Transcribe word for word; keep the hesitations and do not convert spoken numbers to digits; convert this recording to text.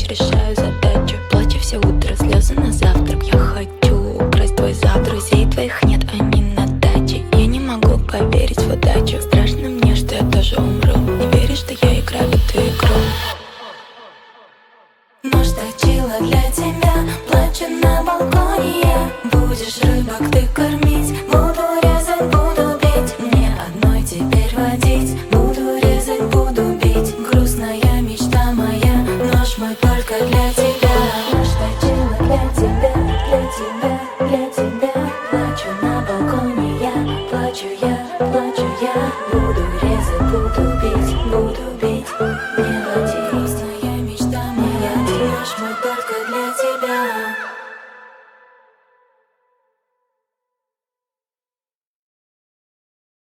решаю задачу. Плачу все утро, слезы на завтрак. Я хочу украсть твой зад. Друзей твоих нет, они на даче. Я не могу поверить в удачу. Страшно мне, что я тоже умру. Не веришь, что я играю в эту игру? Нож точила для тебя, плачу на балконе я. Будешь рыбок ты кормить, буду резать, буду бить. Мне одной теперь водить, буду резать, буду бить. Грустная мечта